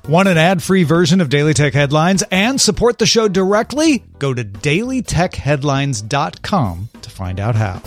Want an ad-free version of Daily Tech Headlines and support the show directly? Go to dailytechheadlines.com to find out how.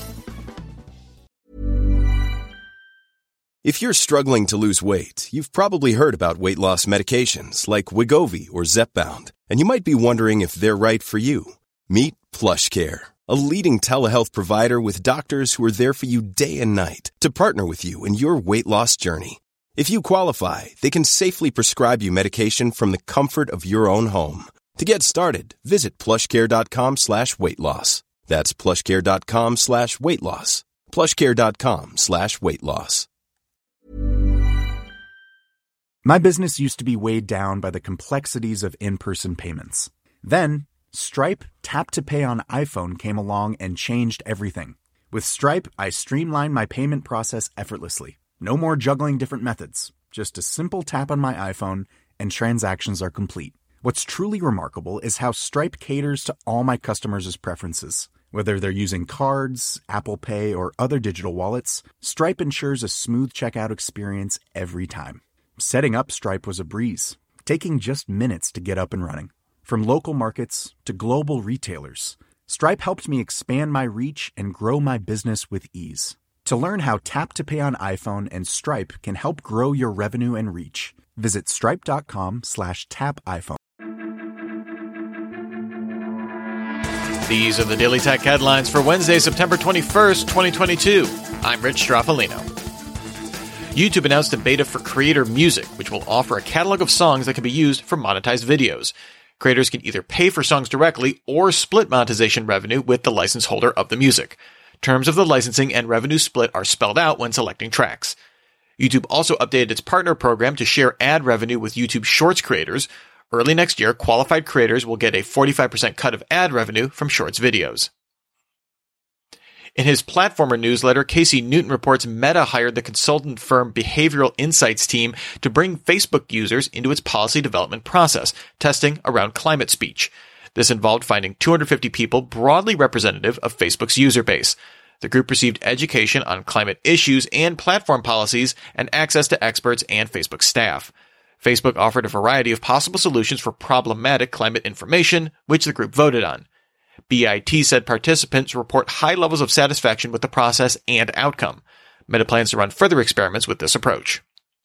If you're struggling to lose weight, you've probably heard about weight loss medications like Wegovy or Zepbound, and you might be wondering if they're right for you. Meet PlushCare, a leading telehealth provider with doctors who are there for you day and night to partner with you in your weight loss journey. If you qualify, they can safely prescribe you medication from the comfort of your own home. To get started, visit plushcare.com/weight-loss. That's plushcare.com/weight-loss. plushcare.com/weight-loss. My business used to be weighed down by the complexities of in-person payments. Then, Stripe Tap to Pay on iPhone came along and changed everything. With Stripe, I streamlined my payment process effortlessly. No more juggling different methods. Just a simple tap on my iPhone and transactions are complete. What's truly remarkable is how Stripe caters to all my customers' preferences. Whether they're using cards, Apple Pay, or other digital wallets, Stripe ensures a smooth checkout experience every time. Setting up Stripe was a breeze, taking just minutes to get up and running. From local markets to global retailers, Stripe helped me expand my reach and grow my business with ease. To learn how Tap to Pay on iPhone and Stripe can help grow your revenue and reach, visit stripe.com/tapiphone. These are the Daily Tech headlines for Wednesday, September 21st, 2022. I'm Rich Straffolino. YouTube announced a beta for Creator Music, which will offer a catalog of songs that can be used for monetized videos. Creators can either pay for songs directly or split monetization revenue with the license holder of the music. Terms of the licensing and revenue split are spelled out when selecting tracks. YouTube also updated its partner program to share ad revenue with YouTube Shorts creators. Early next year, qualified creators will get a 45% cut of ad revenue from Shorts videos. In his Platformer newsletter, Casey Newton reports Meta hired the consultant firm Behavioral Insights team to bring Facebook users into its policy development process, testing around climate speech. This involved finding 250 people broadly representative of Facebook's user base. The group received education on climate issues and platform policies and access to experts and Facebook staff. Facebook offered a variety of possible solutions for problematic climate information, which the group voted on. BIT said participants report high levels of satisfaction with the process and outcome. Meta plans to run further experiments with this approach.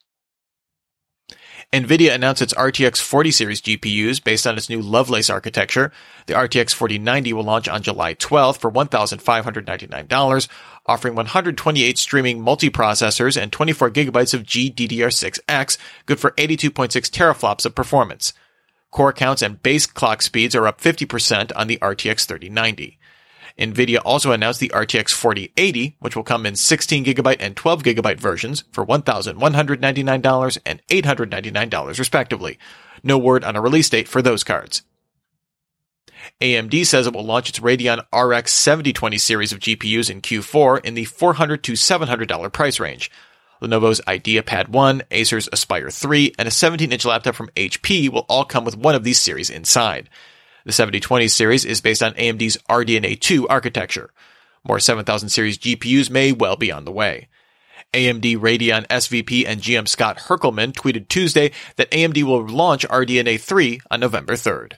NVIDIA announced its RTX 40 series GPUs based on its new Lovelace architecture. The RTX 4090 will launch on July 12th for $1,599, offering 128 streaming multiprocessors and 24 gigabytes of GDDR6X, good for 82.6 teraflops of performance. Core counts and base clock speeds are up 50% on the RTX 3090. NVIDIA also announced the RTX 4080, which will come in 16GB and 12GB versions for $1,199 and $899 respectively. No word on a release date for those cards. AMD says it will launch its Radeon RX 7020 series of GPUs in Q4 in the $400 to $700 price range. Lenovo's IdeaPad 1, Acer's Aspire 3, and a 17-inch laptop from HP will all come with one of these series inside. The 7020 series is based on AMD's RDNA 2 architecture. More 7000 series GPUs may well be on the way. AMD Radeon SVP and GM Scott Herkelman tweeted Tuesday that AMD will launch RDNA 3 on November 3rd.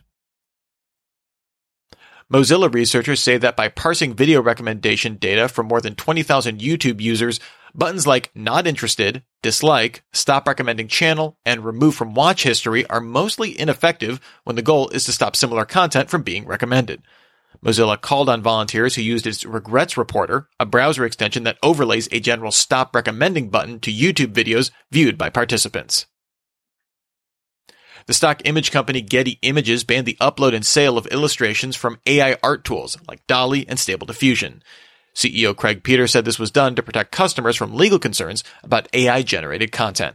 Mozilla researchers say that by parsing video recommendation data from more than 20,000 YouTube users, buttons like Not Interested, Dislike, Stop Recommending Channel, and Remove from Watch History are mostly ineffective when the goal is to stop similar content from being recommended. Mozilla called on volunteers who used its Regrets Reporter, a browser extension that overlays a general Stop Recommending button to YouTube videos viewed by participants. The stock image company Getty Images banned the upload and sale of illustrations from AI art tools like DALL-E and Stable Diffusion. CEO Craig Peters said this was done to protect customers from legal concerns about AI-generated content.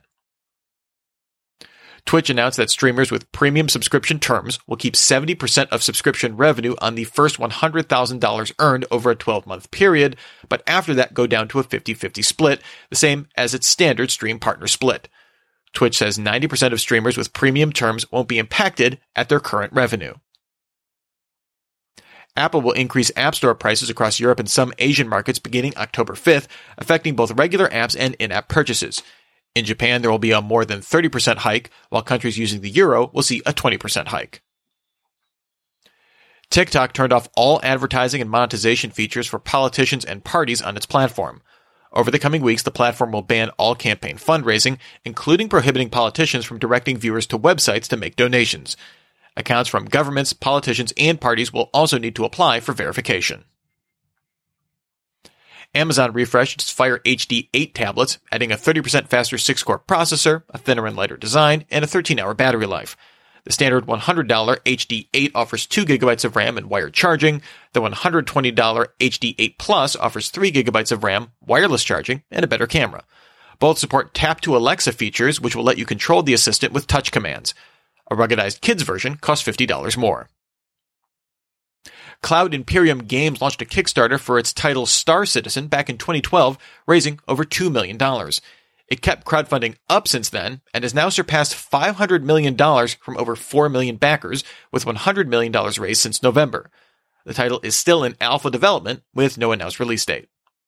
Twitch announced that streamers with premium subscription terms will keep 70% of subscription revenue on the first $100,000 earned over a 12-month period, but after that go down to a 50-50 split, the same as its standard stream partner split. Twitch says 90% of streamers with premium terms won't be impacted at their current revenue. Apple will increase App Store prices across Europe and some Asian markets beginning October 5th, affecting both regular apps and in-app purchases. In Japan, there will be a more than 30% hike, while countries using the euro will see a 20% hike. TikTok turned off all advertising and monetization features for politicians and parties on its platform. Over the coming weeks, the platform will ban all campaign fundraising, including prohibiting politicians from directing viewers to websites to make donations. Accounts from governments, politicians, and parties will also need to apply for verification. Amazon refreshed its Fire HD 8 tablets, adding a 30% faster 6-core processor, a thinner and lighter design, and a 13-hour battery life. The standard $100 HD 8 offers 2 GB of RAM and wired charging. The $120 HD 8 Plus offers 3 GB of RAM, wireless charging, and a better camera. Both support Tap to Alexa features, which will let you control the assistant with touch commands. A ruggedized kids version costs $50 more. Cloud Imperium Games launched a Kickstarter for its title Star Citizen back in 2012, raising over $2 million. It kept crowdfunding up since then and has now surpassed $500 million from over 4 million backers, with $100 million raised since November. The title is still in alpha development with no announced release date.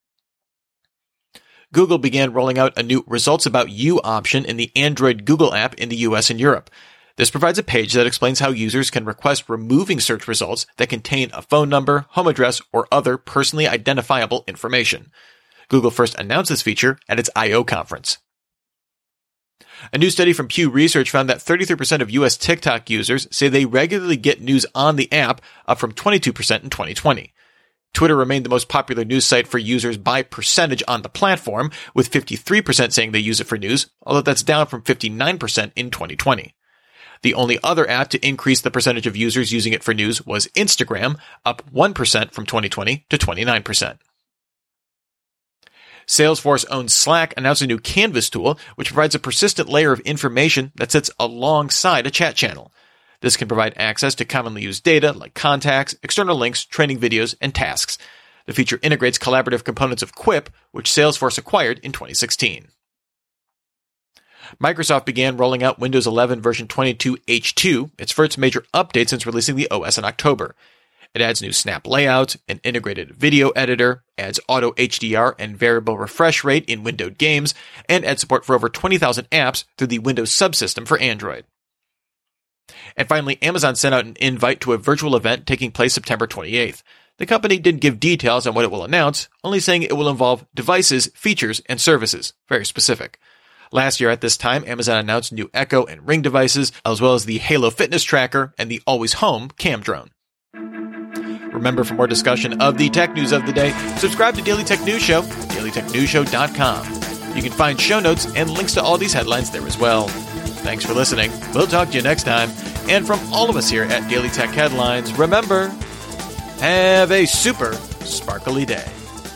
Google began rolling out a new Results About You option in the Android Google app in the US and Europe. This provides a page that explains how users can request removing search results that contain a phone number, home address, or other personally identifiable information. Google first announced this feature at its I/O conference. A new study from Pew Research found that 33% of U.S. TikTok users say they regularly get news on the app, up from 22% in 2020. Twitter remained the most popular news site for users by percentage on the platform, with 53% saying they use it for news, although that's down from 59% in 2020. The only other app to increase the percentage of users using it for news was Instagram, up 1% from 2020 to 29%. Salesforce-owned Slack announced a new Canvas tool, which provides a persistent layer of information that sits alongside a chat channel. This can provide access to commonly used data like contacts, external links, training videos, and tasks. The feature integrates collaborative components of Quip, which Salesforce acquired in 2016. Microsoft began rolling out Windows 11 version 22H2, its first major update since releasing the OS in October. It adds new snap layouts, an integrated video editor, adds auto HDR and variable refresh rate in windowed games, and adds support for over 20,000 apps through the Windows subsystem for Android. And finally, Amazon sent out an invite to a virtual event taking place September 28th. The company didn't give details on what it will announce, only saying it will involve devices, features, and services. Very specific. Last year at this time, Amazon announced new Echo and Ring devices, as well as the Halo Fitness Tracker and the Always Home Cam Drone. Remember, for more discussion of the tech news of the day, subscribe to Daily Tech News Show, dailytechnewsshow.com. You can find show notes and links to all these headlines there as well. Thanks for listening. We'll talk to you next time. And from all of us here at Daily Tech Headlines, remember, have a super sparkly day.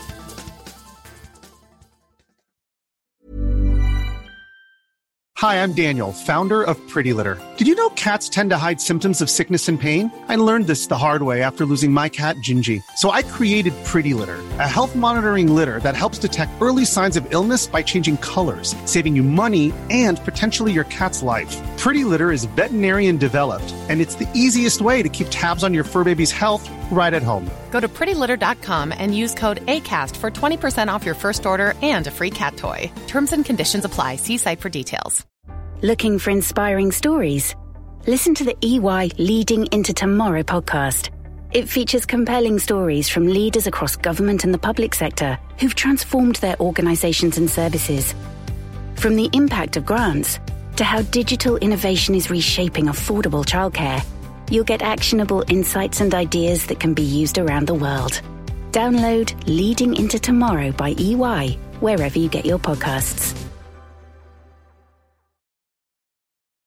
Hi, I'm Daniel, founder of Pretty Litter. Did you know cats tend to hide symptoms of sickness and pain? I learned this the hard way after losing my cat, Gingy. So I created Pretty Litter, a health monitoring litter that helps detect early signs of illness by changing colors, saving you money and potentially your cat's life. Pretty Litter is veterinarian developed, and it's the easiest way to keep tabs on your fur baby's health right at home. Go to prettylitter.com and use code ACAST for 20% off your first order and a free cat toy. Terms and conditions apply. See site for details. Looking for inspiring stories? Listen to the EY Leading into Tomorrow podcast. It features compelling stories from leaders across government and the public sector who've transformed their organizations and services. From the impact of grants to how digital innovation is reshaping affordable childcare, you'll get actionable insights and ideas that can be used around the world. Download Leading into Tomorrow by EY wherever you get your podcasts.